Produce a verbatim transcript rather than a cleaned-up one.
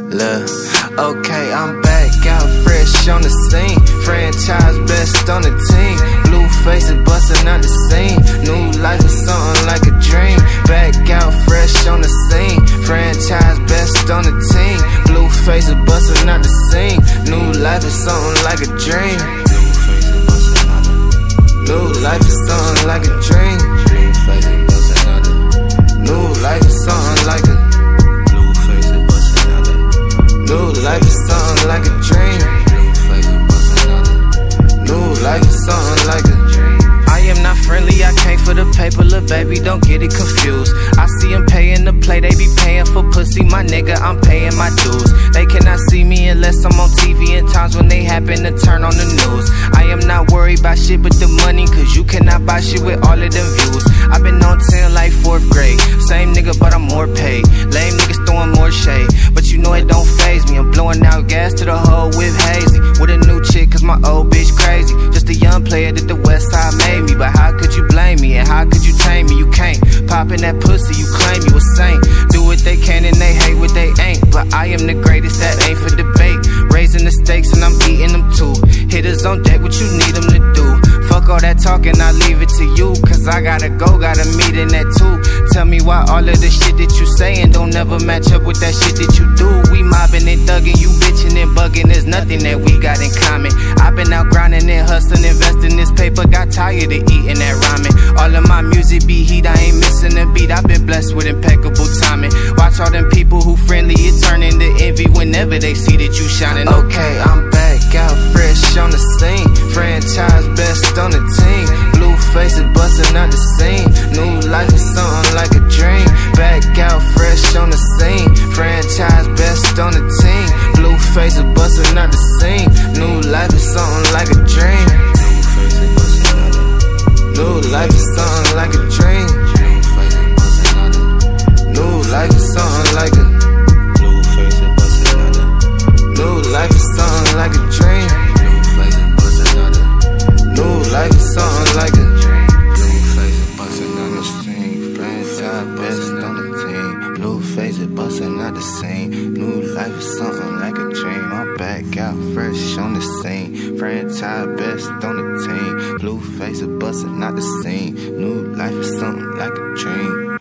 Look, okay, I'm back out fresh on the scene. Franchise best on the team. Blue faces bustin' out the scene. New life is something like a dream. Back out fresh on the scene. Franchise best on the team. Blue faces bustin' out the scene. New life is something like a dream. New life is something like a dream. New life is something like a New life is something like a dream. New life is something like a dream. I am not friendly, I came for the paper, little baby, don't get it confused. I see them paying to play, they be paying for pussy, my nigga, I'm paying my dues. They cannot see me unless I'm on T V in times when they happen to turn on the news. I am not worried about shit but the money, cause you cannot buy shit with all of them views. I've been on ten like fourth grade, same nigga but I'm more paid. Lame niggas throwing more shade, but you know it don't faze me. I'm blowing out gas to the whole whip hazy, with a new chick cause my old bitch crazy. Just a young player that the west side made me, but how could you blame me and how could you tame me? You can't poppin' that pussy, you claim you a saint. Do what they can and they hate what they ain't, but I am the greatest, that ain't for debate. Raising the stakes and I'm beating them too. Hitters on deck, what you need them to do? Fuck all that talking, I leave it to you, cause I gotta go, got a meeting at two. Tell me why all of the shit that you sayin' don't never match up with that shit that you do. We mobbing and thugging, you bitching and bugging, there's nothing that we got in common. I've been out grinding and hustling, investing this paper, got tired of eating that ramen. All of my music be heat, I ain't missing a beat, I've been blessed with impeccable timing. Watch all them people who friendly, it turn into envy whenever they see that you shining. Okay, I'm back out fresh on the scene. Franchise best on the team. Blue faces bustin' out the scene. New life is something like a dream. Back out fresh on the scene. Franchise best on the team. Blue faces bustin' out the scene. New life is something like a dream. New life is something like a dream. New life is something like a New life is something like a dream. New life is something like a Blue faces bustin' on the scene. Franchise best on the team. Blue faces bustin' out the scene. New life is something like a dream. I'm back out fresh on the scene. Franchise best on the team. Blue faces bustin' out the scene. New life is something like a dream.